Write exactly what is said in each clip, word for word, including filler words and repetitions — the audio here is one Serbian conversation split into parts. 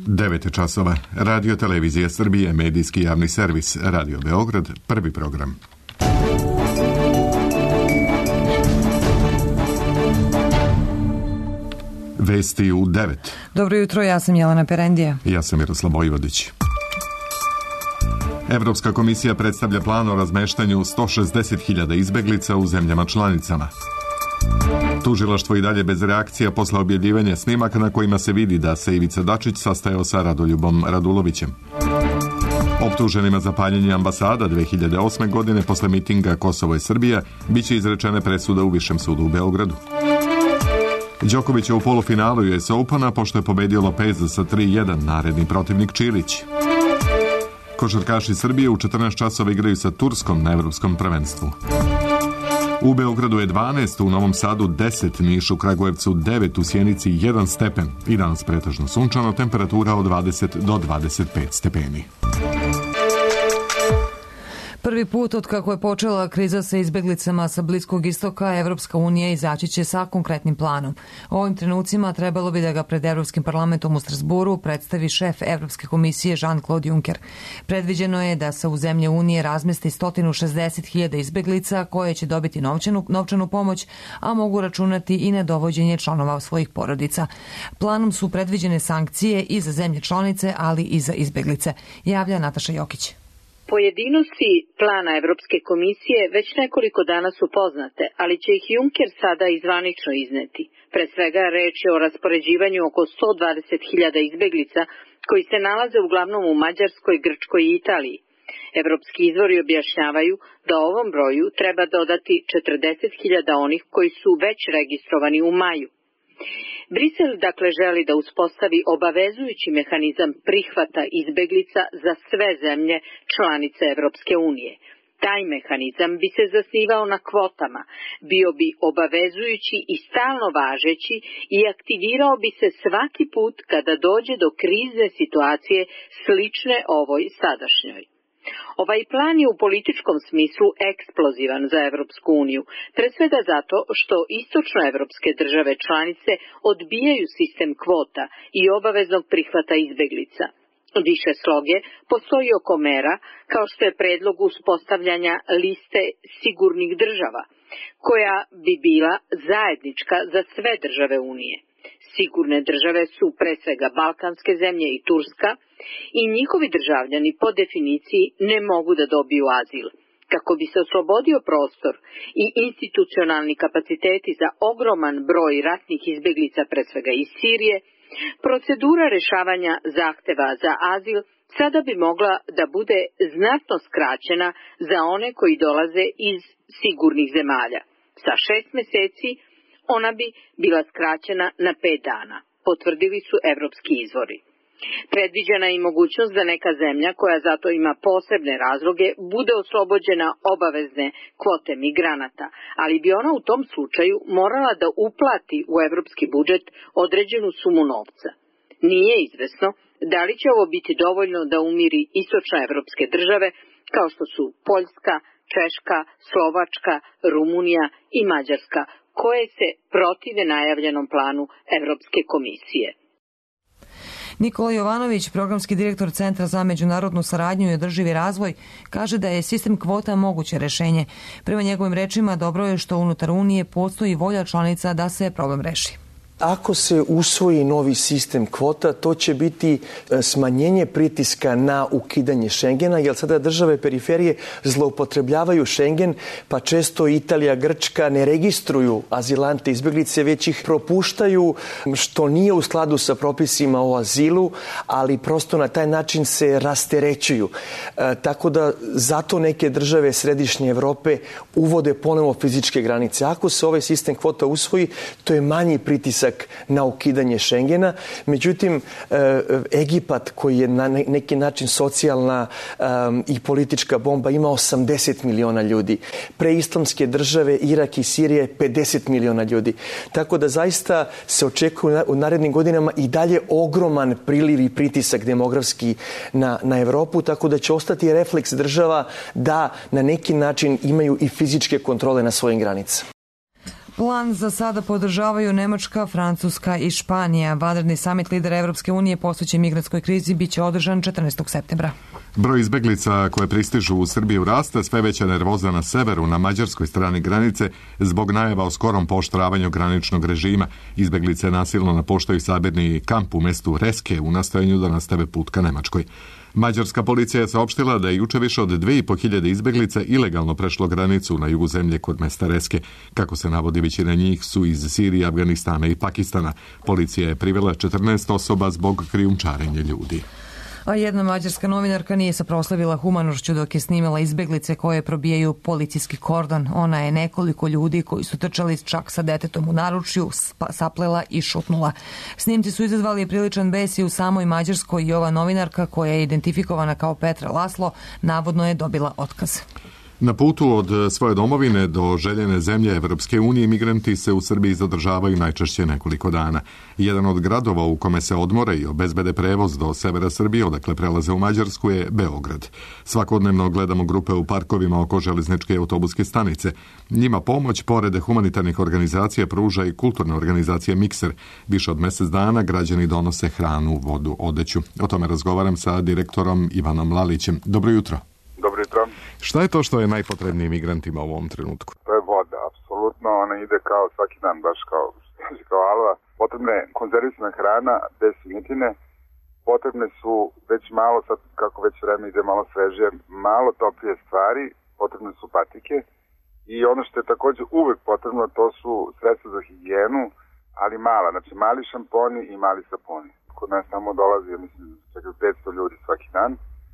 devet časova. Radio Televizija Srbije, medijski javni servis, Radio Beograd, prvi program. Vesti u devet. Dobro jutro, ja sam Jelena Perendija. Ja sam Miroslav Vojvodić. Evropska komisija predstavlja plan o razmeštanju sto šezdeset hiljada izbeglica u zemljama članicama. Tužilaštvo i dalje bez reakcija posle objavljivanja snimaka na kojima se vidi da se Ivica Dačić sastajao sa Radoljubom Radulovićem. Optuženima za paljenje ambasada dve hiljade osme. godine posle mitinga Kosovo i Srbija biće izrečene presuda u Višem sudu u Beogradu. Đoković je u polufinalu U S Opena pošto je pobedio Lopeza sa tri jedan, naredni protivnik Čilić. Košarkaši Srbije u četrnaest časova igraju sa Turskom na evropskom prvenstvu. U Beogradu je dvanaest, u Novom Sadu deset, Nišu, Kragujevcu devet, u Sjenici jedan stepen i danas pretežno sunčano, temperatura od dvadeset do dvadeset pet stepeni. Prvi put od kako je počela kriza sa izbeglicama sa Bliskog istoka, Evropska unija izaći će sa konkretnim planom. U ovim trenucima trebalo bi da ga pred Evropskim parlamentom u Strasburu predstavi šef Evropske komisije Jean-Claude Juncker. Predviđeno je da se u zemlje Unije razmesti sto šezdeset hiljada izbeglica koje će dobiti novčanu, novčanu pomoć, a mogu računati i na dovođenje članova svojih porodica. Planom su predviđene sankcije i za zemlje članice, ali i za izbeglice. Javlja Nataša Jokić. Pojedinosti plana Evropske komisije već nekoliko dana su poznate, ali će ih Juncker sada izvanično izneti. Pre svega reč je o raspoređivanju oko sto dvadeset hiljada izbeglica koji se nalaze uglavnom u Mađarskoj, Grčkoj i Italiji. Evropski izvori objašnjavaju da ovom broju treba dodati četrdeset hiljada onih koji su već registrovani u maju. Brisel dakle želi da uspostavi obavezujući mehanizam prihvata izbeglica za sve zemlje članice Evropske unije. Taj mehanizam bi se zasnivao na kvotama, bio bi obavezujući i stalno važeći i aktivirao bi se svaki put kada dođe do krizne situacije slične ovoj sadašnjoj. Ovaj plan je u političkom smislu eksplozivan za Evropsku uniju, pre svega zato što istočnoevropske države članice odbijaju sistem kvota i obaveznog prihvata izbeglica. Više sloge postoji oko mera, kao što je predlog uspostavljanja liste sigurnih država, koja bi bila zajednička za sve države Unije. Sigurne države su pre svega balkanske zemlje i Turska i njihovi državljani po definiciji ne mogu da dobiju azil. Kako bi se oslobodio prostor i institucionalni kapaciteti za ogroman broj ratnih izbeglica pre svega iz Sirije, procedura rešavanja zahteva za azil sada bi mogla da bude znatno skraćena za one koji dolaze iz sigurnih zemalja. Sa šest meseci ona bi bila skraćena na pet dana, potvrdili su evropski izvori. Predviđena je i mogućnost da neka zemlja, koja zato ima posebne razloge, bude oslobođena obavezne kvote migranata, ali bi ona u tom slučaju morala da uplati u evropski budžet određenu sumu novca. Nije izvesno da li će ovo biti dovoljno da umiri istočnoevropske države kao što su Poljska, Češka, Slovačka, Rumunija i Mađarska, koje se protive najavljenom planu Evropske komisije. Nikola Jovanović, programski direktor Centra za međunarodnu saradnju i održivi razvoj, kaže da je sistem kvota moguće rešenje. Prema njegovim rečima, dobro je što unutar Unije postoji volja članica da se problem reši. Ako se usvoji novi sistem kvota, to će biti smanjenje pritiska na ukidanje Šengena, jer sada države periferije zloupotrebljavaju Šengen, pa često Italija, Grčka ne registruju azilante, izbeglice, već ih propuštaju, što nije u skladu sa propisima o azilu, ali prosto na taj način se rasterećuju. E, tako da zato neke države središnje Evrope uvode ponovo fizičke granice. Ako se ovaj sistem kvota usvoji, to je manji pritisak na ukidanje Šengena. Međutim, Egipat, koji je na neki način socijalna i politička bomba, ima osamdeset miliona ljudi. Preislamske države, Irak i Sirije, pedeset miliona ljudi. Tako da zaista se očekuje u narednim godinama i dalje ogroman priliv i pritisak demografski na, na Evropu, tako da će ostati refleks država da na neki način imaju i fizičke kontrole na svojim granicama. Plan za sada podržavaju Nemačka, Francuska i Španija. Vanredni samit lidera Evropske unije posvećen migrantskoj krizi biće održan četrnaestog septembra. Broj izbeglica koje pristižu u Srbiju raste, sve veća nervoza na severu, na mađarskoj strani granice, zbog najava o skorom pooštravanju graničnog režima. Izbeglice nasilno napuštaju sabirni kamp u mestu Reske u nastojanju da nastave put ka Nemačkoj. Mađarska policija je saopštila da je juče više od dve i po hiljade izbeglica ilegalno prešlo granicu na jugu zemlje kod mesta Reske. Kako se navodi, većina njih su iz Sirije, Afganistana i Pakistana. Policija je privela četrnaest osoba zbog krijumčarenja ljudi. A jedna mađarska novinarka nije se proslavila humanošću dok je snimala izbeglice koje probijaju policijski kordon. Ona je nekoliko ljudi koji su trčali čak sa detetom u naručju saplela i šutnula. Snimci su izazvali priličan bes i u samoj Mađarskoj i ova novinarka, koja je identifikovana kao Petra Laslo, navodno je dobila otkaz. Na putu od svoje domovine do željene zemlje Evropske unije migranti se u Srbiji zadržavaju najčešće nekoliko dana. Jedan od gradova u kome se odmore i obezbede prevoz do severa Srbije, odakle prelaze u Mađarsku, je Beograd. Svakodnevno gledamo grupe u parkovima oko železničke i autobuske stanice. Njima pomoć, pored humanitarnih organizacija, pruža i kulturna organizacija Mikser. Više od mjesec dana građani donose hranu, vodu, odeću. O tome razgovaram sa direktorom Ivanom Lalićem. Dobro jutro. Dobro jutro. Šta je to što je najpotrebnije migrantima u ovom trenutku? To je voda, apsolutno. Ona ide kao svaki dan, baš kao, kao alva. Potrebna je konzervisana hrana, bez svinjetine. Potrebne su već malo, sad kako već vreme ide malo svežije, malo toplije stvari. Potrebne su patike. I ono što je također uvek potrebno, to su sredstva za higijenu, ali mala. Znači mali šamponi i mali sapuni. Kod nas tamo dolazi, mislim, čak petsto ljudi svaki dan.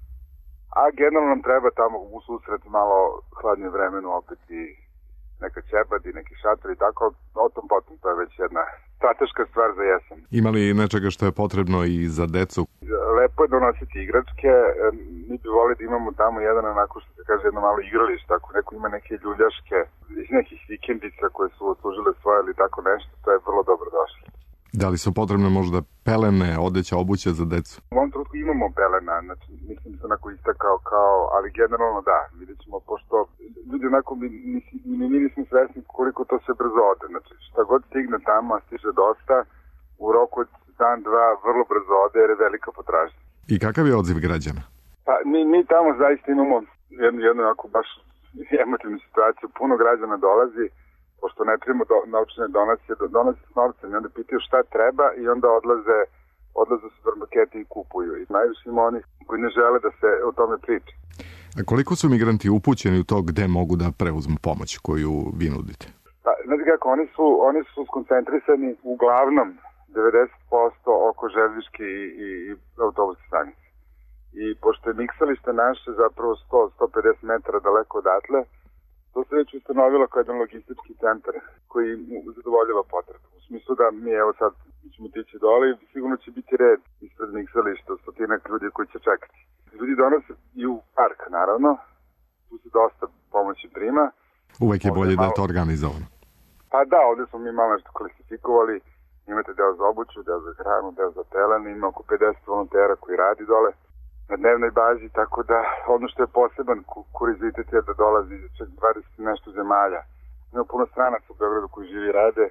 A generalno nam treba tamo u susret malo hladnije vremenu opet i neka ćebad i neki šator i tako, o tom potom, to je već jedna strateška stvar za jesen. Ima li nečega što je potrebno i za decu? Lepo je donositi igračke, mi bi volili da imamo tamo jedan, onako što se kaže, jedno malo igralište, ako neko ima neke ljuljaške iz nekih vikendica koje su odslužile svoje ili tako nešto, to je vrlo dobro došlo. Da li su potrebne možda pelene, odeća, obuće za decu? U ovom trenutku imamo pelena, znači mislim se onako istakao kao, ali generalno da, vidjet ćemo, pošto ljudi onako mi, mi, mi nismo svesni koliko to se brzo ode, znači šta god stigne tamo, a stiže dosta, u roku od dan, dva, vrlo brzo ode jer je velika potražnja. I kakav je odziv građana? Pa mi, mi tamo zaista imamo jednu, jednu onako baš emotivnu situaciju, puno građana dolazi, pošto ne primamo do, naučne donacije, donose s novcem i onda pitaju šta treba i onda odlaze, odlaze u supermarkete i kupuju. I najviše ima onih koji ne žele da se o tome priča. A koliko su migranti upućeni u to gde mogu da preuzmu pomoć koju vi nudite? Pa, znate kako, oni su, oni su skoncentrisani uglavnom devedeset posto oko železničke i, i, i autobuske stanice. I pošto je miksalište naše zapravo sto do sto pedeset metara daleko odatle, to se već ustanovilo kao jedan logistički centar koji zadovoljava potrebu. U smislu da mi evo sad ćemo tići dole i sigurno će biti red ispred miksališta, stotinak ljudi koji će čekati. Ljudi donose i u park, naravno. Tu se dosta pomoći prima. Uvek je bolje malo... da je to organizovano. Pa da, ovdje smo mi malo nešto klasifikovali. Imate deo za obuću, deo za hranu, deo za pelene. Ima oko pedeset volontera koji radi dole na dnevnoj bazi, tako da ono što je poseban kurizitet je da dolazi čak dvadeset nešto zemalja. Ima puno stranaca u Beogradu koji živi i rade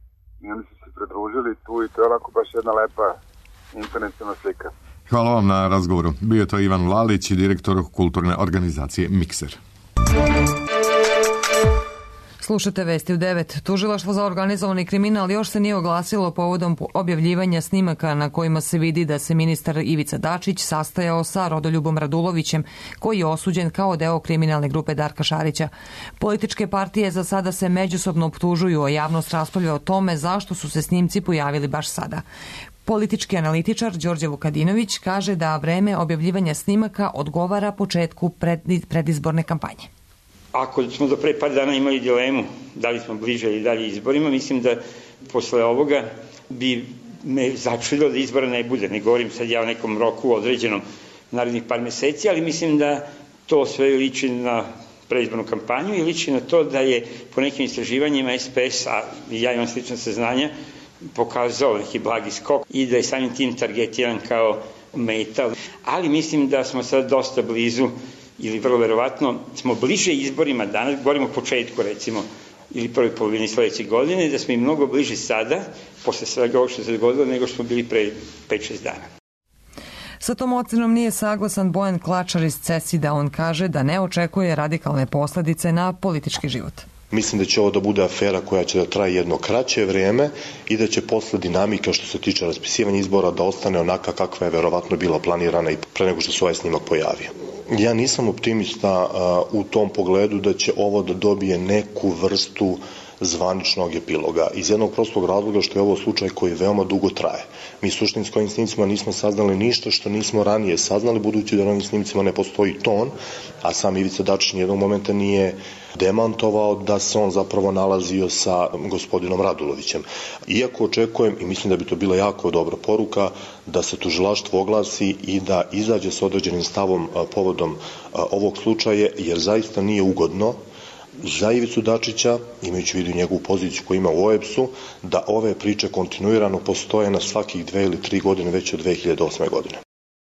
i oni su se pridružili tu i to je onako baš jedna lepa internacionalna slika. Hvala vam na razgovoru. Bio je to Ivan Lalić, direktor kulturne organizacije Mikser. Slušate Vesti u devet. Tužilaštvo za organizovani kriminal još se nije oglasilo povodom objavljivanja snimaka na kojima se vidi da se ministar Ivica Dačić sastajao sa Rodoljubom Radulovićem, koji je osuđen kao deo kriminalne grupe Darka Šarića. Političke partije za sada se međusobno optužuju, a javnost raspravlja o tome zašto su se snimci pojavili baš sada. Politički analitičar Đorđe Vukadinović kaže da vreme objavljivanja snimaka odgovara početku predizborne kampanje. Ako smo do pre par dana imali dilemu da li smo bliže ili dalje izborima, mislim da posle ovoga bi me začudilo da izbora ne bude. Ne govorim sad ja o nekom roku određenom narednih par meseci, ali mislim da to sve liči na predizbornu kampanju i liči na to da je po nekim istraživanjima S P S, a ja imam slična saznanja, pokazao neki blagi skok i da je samim tim targetiran kao meta. Ali mislim da smo sad dosta blizu ili vrlo verovatno smo bliže izborima danas, govorimo o početku recimo ili prvoj polovini sledeće godine, da smo i mnogo bliži sada, posle svega ovog što se dogodilo, nego što smo bili pre pet šest dana. Sa tom ocenom nije saglasan Bojan Klačar iz CESID-a. On kaže da ne očekuje radikalne posledice na politički život. Mislim da će ovo da bude afera koja će da traje jedno kraće vreme i da će posle dinamika što se tiče raspisivanja izbora da ostane onaka kakva je verovatno bila planirana i pre nego što se ovaj snimak pojavio. Ja nisam optimista uh, u tom pogledu da će ovo da dobije neku vrstu zvaničnog epiloga, iz jednog prostog razloga što je ovo slučaj koji veoma dugo traje. Mi suštinsko ovim snimcima nismo saznali ništa što nismo ranije saznali, budući da na ovim snimcima ne postoji ton, a sam Ivica Dačić nijednog momenta nije demantovao da se on zapravo nalazio sa gospodinom Radulovićem. Iako očekujem, i mislim da bi to bila jako dobra poruka, da se tužilaštvo oglasi i da izađe s određenim stavom povodom ovog slučaja, jer zaista nije ugodno za Ivicu Dačića, imajući u vidu njegovu poziciju koju ima u O E B S-u, da ove priče kontinuirano postoje na svakih dve ili tri godine već od dve hiljade osme. godine.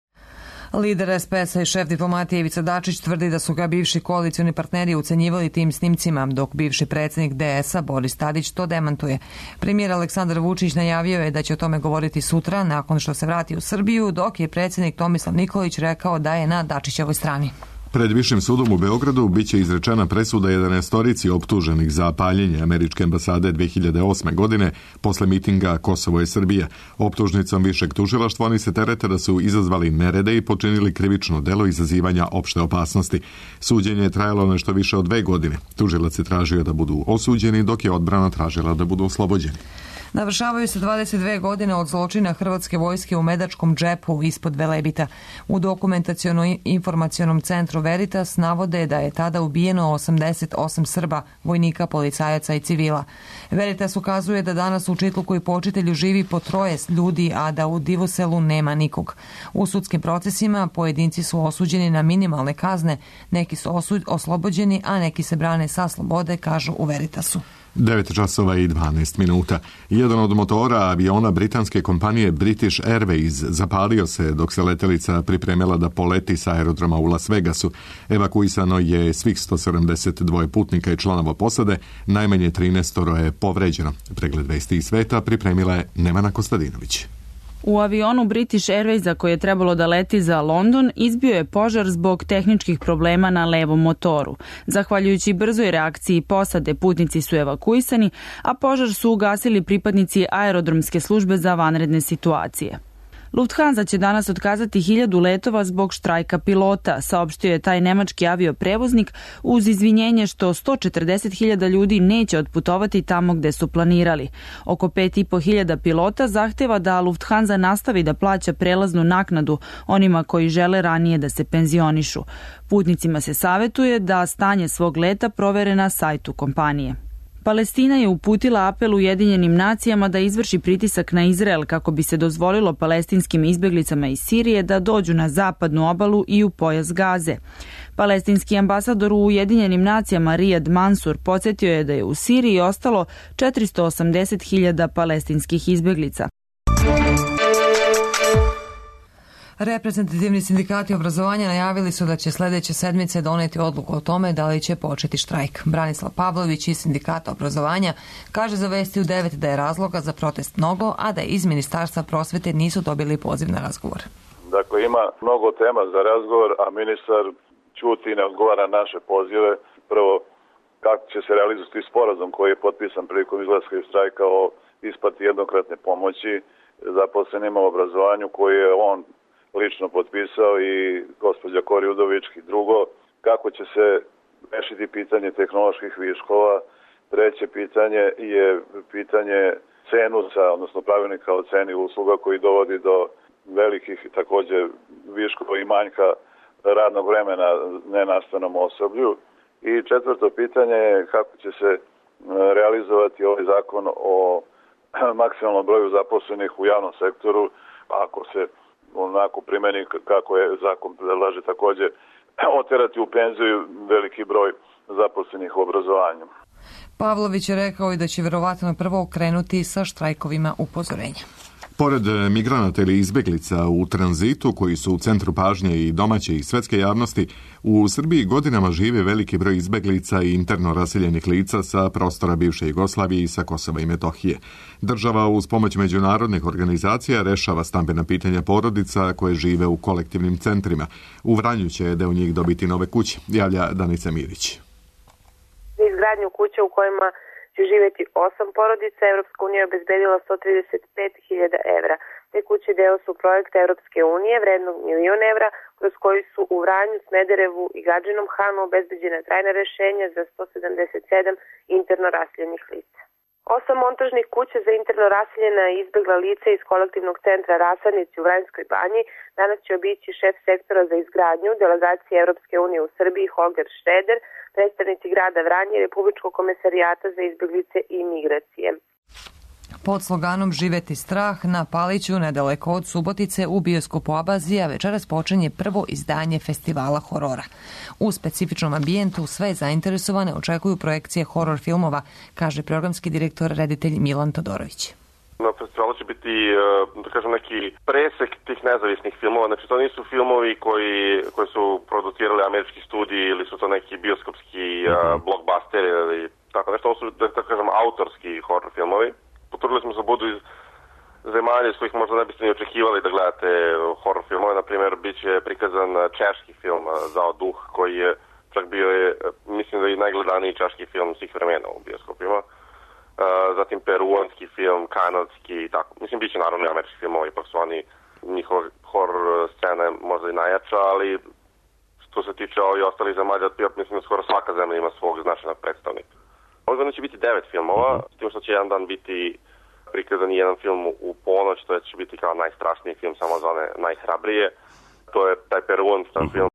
Lider S P S-a i šef diplomatije Ivica Dačić tvrdi da su ga bivši koalicioni partneri ucenjivali tim snimcima, dok bivši predsjednik D S-a Boris Tadić to demantuje. Premijer Aleksandar Vučić najavio je da će o tome govoriti sutra nakon što se vrati u Srbiju, dok je predsjednik Tomislav Nikolić rekao da je na Dačićevoj strani. Pred Višim sudom u Beogradu biće izrečena presuda jedanaestorici optuženih za paljenje američke ambasade dve hiljade osme. godine posle mitinga Kosovo je Srbija. Optužnicom višeg tužilaštva oni se terete da su izazvali nerede i počinili krivično delo izazivanja opšte opasnosti. Suđenje je trajalo nešto više od dve godine. Tužilac je tražio da budu osuđeni, dok je odbrana tražila da budu oslobođeni. Navršavaju se dvadeset dve godine od zločina hrvatske vojske u Medačkom džepu ispod Velebita. U dokumentaciono-informacionom centru Veritas navode da je tada ubijeno osamdeset osam Srba, vojnika, policajaca i civila. Veritas ukazuje da danas u Čitluku i Počitelju živi po troje ljudi, a da u Divoselu nema nikog. U sudskim procesima pojedinci su osuđeni na minimalne kazne, neki su oslobođeni, a neki se brane sa slobode, kažu u Veritasu. devet časova i dvanaest minuta. Jedan od motora aviona britanske kompanije British Airways zapalio se dok se letelica pripremila da poleti sa aerodroma u Las Vegasu. Evakuisano je svih sto sedamdeset dva putnika i članova posade, najmanje trinaest je povređeno. Pregled vesti iz sveta pripremila je Nemana Kostadinović. U avionu British Airwaysa koji je trebalo da leti za London izbio je požar zbog tehničkih problema na levom motoru. Zahvaljujući brzoj reakciji posade, putnici su evakuisani, a požar su ugasili pripadnici aerodromske službe za vanredne situacije. Lufthansa će danas otkazati hiljadu letova zbog štrajka pilota, saopštio je taj nemački avioprevoznik uz izvinjenje što sto četrdeset hiljada ljudi neće otputovati tamo gde su planirali. Oko pet i po hiljada pilota zahteva da Lufthansa nastavi da plaća prelaznu naknadu onima koji žele ranije da se penzionišu. Putnicima se savetuje da stanje svog leta provere na sajtu kompanije. Palestina je uputila apel Ujedinjenim nacijama da izvrši pritisak na Izrael kako bi se dozvolilo palestinskim izbeglicama iz Sirije da dođu na zapadnu obalu i u pojas Gaze. Palestinski ambasador u Ujedinjenim nacijama Riyad Mansur podsjetio je da je u Siriji ostalo četiristo osamdeset hiljada palestinskih izbeglica. Reprezentativni sindikati obrazovanja najavili su da će sledeće sedmice doneti odluku o tome da li će početi štrajk. Branislav Pavlović iz sindikata obrazovanja kaže za Vesti u devet da je razloga za protest mnogo, a da iz Ministarstva prosvete nisu dobili poziv na razgovor. Dakle, ima mnogo tema za razgovor, a ministar ćuti i ne odgovara naše pozive. Prvo, kako će se realizovati sporazum koji je potpisan prilikom izlaska iz štrajka o isplati jednokratne pomoći zaposlenima u obrazovanju koji je on lično potpisao i gospođa Kori Udovički. Drugo, kako će se rešiti pitanje tehnoloških viškova. Treće pitanje je pitanje cenusa, odnosno pravilnika o ceni usluga koji dovodi do velikih takođe viškova i manjka radnog vremena nenastavnom osoblju. I četvrto pitanje je kako će se realizovati ovaj zakon o maksimalnom broju zaposlenih u javnom sektoru ako se onako primeni kako je zakon predlaže takođe oterati u penziju veliki broj zaposlenih u obrazovanju. Pavlović je rekao i da će verovatno prvo krenuti sa štrajkovima upozorenja. Pored migranata ili izbeglica u tranzitu, koji su u centru pažnje i domaće i svetske javnosti, u Srbiji godinama žive veliki broj izbeglica i interno raseljenih lica sa prostora bivše Jugoslavije i sa Kosova i Metohije. Država uz pomoć međunarodnih organizacija rešava stambena pitanja porodica koje žive u kolektivnim centrima. U Vranju će deo njih dobiti nove kuće, javlja Danica Mirić. Za izgradnju kuća u kojima će živjeti osam porodica, Evropska unija je obezbedila sto trideset pet hiljada evra. Te kuće deo su projekta Evropske unije vrednog milion evra, kroz koji su u Vranju, Smederevu i Gadžinom Hanu obezbeđena trajna rešenja za sto sedamdeset sedam interno raseljenih lica. Osam montažnih kuća za interno raseljena i izbegla lica iz kolektivnog centra Rasadnici u Vranjskoj banji danas će obići šef sektora za izgradnju delegacije Evropske unije u Srbiji Holger Šreder, predstavnici grada Vranje i Republičkog komesarijata za izbeglice i migracije. Pod sloganom Živeti strah na Paliću, nedaleko od Subotice, u bioskopu Abazija večeras počinje prvo izdanje festivala horora. U specifičnom ambijentu sve zainteresovane očekuju projekcije horor filmova, kaže programski direktor, reditelj Milan Todorović. Na festivalu će biti, da kažem, neki presek tih nezavisnih filmova. Znači, to nisu filmovi koji, koji su producirali američki studiji ili su to neki bioskopski mm-hmm. uh, blockbusteri ili tako nešto. Ovo su, da tako kažem, autorski horor filmovi. Potrudili smo se da budu iz zemalja iz kojih možda ne biste ni očekivali da gledate horor filmove. Naprimjer, bit će prikazan češki film Zao duh, koji je čak bio, je, mislim da je najgledaniji češki film svih vremena u bioskopima. Uh, zatim peruanski film, kanadski i tako. Mislim, bit će naravno i američki filmovi, ipak su oni, njihova horor scena je možda i najjača, ali što se tiče ovih ostalih zemalja, mislim da skoro svaka zemlja ima svog značajnog predstavnika. Ove godine će biti devet filmova, s tim što će jedan dan biti prikazan jedan film u ponoć, to će biti kao najstrašniji film, samo za one najhrabrije. To je taj peruanski film.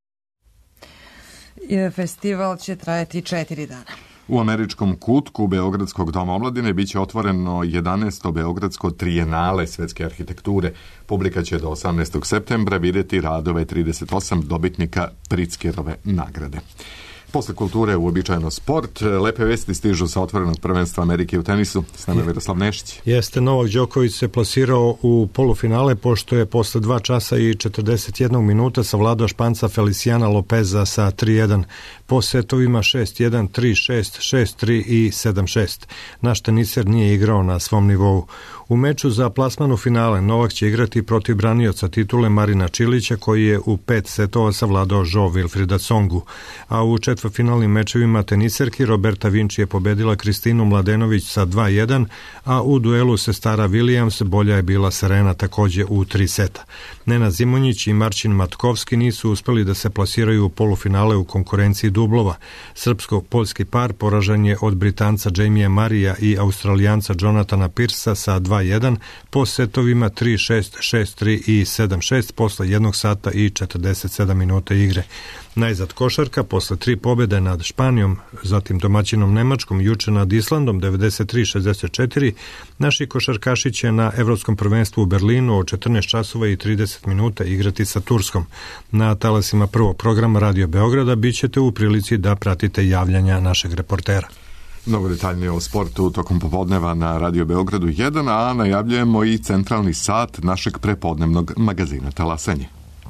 Festival će trajati četiri dana. U američkom kutku Beogradskog doma omladine biće otvoreno jedanaesto Beogradsko trijenale svetske arhitekture. Publika će do osamnaestog septembra vidjeti radove trideset osam dobitnika Pritzkerove nagrade. Posle kulture uobičajeno sport. Lepe vesti stižu sa otvorenog prvenstva Amerike u tenisu. S nama je Miroslav Nešić. Jeste, Novak Đoković se plasirao u polufinale pošto je posle dva časa i četrdeset jednog minuta savladao Španca Feliciana Lopeza sa tri jedan. Po setovima šest jedan, tri šest, šest tri i sedam šest. Naš teniser nije igrao na svom nivou. U meču za plasman u finale Novak će igrati protiv branioca titule Marina Čilića, koji je u pet setova savladao Jo Wilfrida Tsongu. A u četvrtfinalnim mečevima teniserki Roberta Vinci je pobedila Kristinu Mladenović sa dva jedan, a u duelu sestara Williams bolja je bila Serena takođe u tri seta. Nena Zimonjić i Marcin Matkovski nisu uspeli da se plasiraju u polufinale u konkurenciji dublova. Srpsko-poljski par poražen je od Britanca Jamie Marija i Australijanca Jonathana Pearsa sa dva jedan po setovima tri šest, šest tri i sedam šest posle jednog sata i četrdeset sedam minuta igre. Najzad košarka, posle tri pobjede nad Španijom, zatim domaćinom Nemačkom, juče nad Islandom devedeset tri šezdeset četiri, naši košarkaši će na Evropskom prvenstvu u Berlinu od četrnaest časova i trideset minuta igrati sa Turskom. Na talasima prvog programa Radio Beograda bit ćete u prilici da pratite javljanja našeg reportera. Mnogo detaljnije o sportu tokom popodneva na Radio Beogradu jedan, a najavljujemo i centralni sat našeg prepodnevnog magazina Talasanje.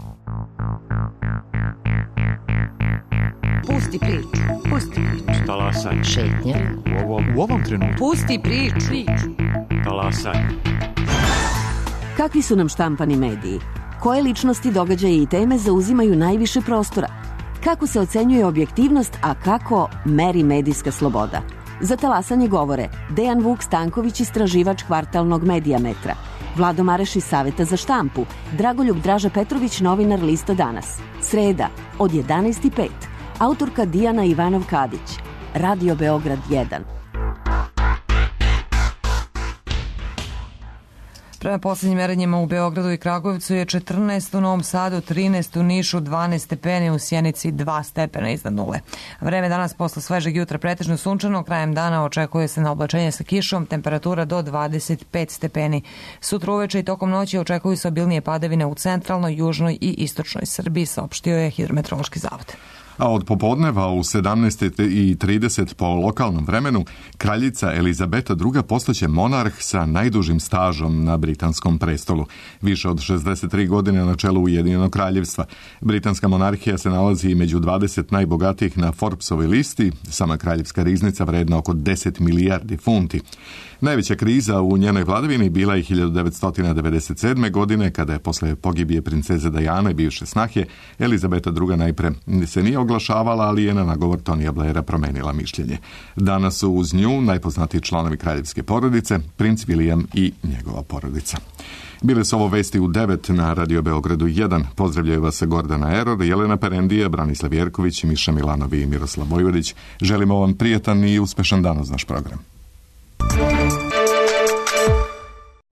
Pusti priču, pusti priču. Talasanje. Šetnja. U ovom, u ovom trenutku. Pusti priču. Talasanje. Kakvi su nam štampani mediji? Koje ličnosti, događaje i teme zauzimaju najviše prostora? Kako se ocenjuje objektivnost, a kako meri medijska sloboda? Za Talasanje govore Dejan Vuk Stanković, istraživač kvartalnog Medijametra, Vlado Mareš iz Saveta za štampu, Dragoljub Draža Petrović, novinar Lista Danas. Sreda, od jedanaest i pet. Autorka Dijana Ivanov-Kadić. Radio Beograd jedan. Prema posljednjim merenjima u Beogradu i Kragujevcu je četrnaest, u Novom Sadu trinaest, u Nišu dvanaest stepeni, u Sjenici dva stepena iznad nule. Vreme danas posle svežeg jutra pretežno sunčano, krajem dana očekuje se na oblačenje sa kišom, temperatura do dvadeset pet stepeni. Sutra uveče i tokom noći očekuju se obilnije padavine u centralnoj, južnoj i istočnoj Srbiji, saopštio je Hidrometeorološki zavod. A od popodneva u sedamnaest i trideset po lokalnom vremenu kraljica Elizabeta druga postaće monarh sa najdužim stažom na britanskom prestolu. Više od šezdeset tri godine na čelu Ujedinjenog kraljevstva. Britanska monarhija se nalazi među dvadeset najbogatijih na Forbesovoj listi. Sama kraljevska riznica vredna oko deset milijardi funti. Najveća kriza u njenoj vladavini bila je hiljadu devetsto devedeset sedme. godine, kada je posle pogibije princeze Diane, bivše snahe, Elizabeta druga najpre se nije oglašavala, ali je na nagovor Tonija Blaira promenila mišljenje. Danas su uz nju najpoznatiji članovi kraljevske porodice, princ William i njegova porodica. Bile su ovo vesti u devet na Radio Beogradu jedan. Pozdravljaju vas Gordana Eror, Jelena Perendija, Branislav Jerković, Miša Milanovi i Miroslav Vojvodić. Želimo vam prijetan i uspešan dan uz naš program.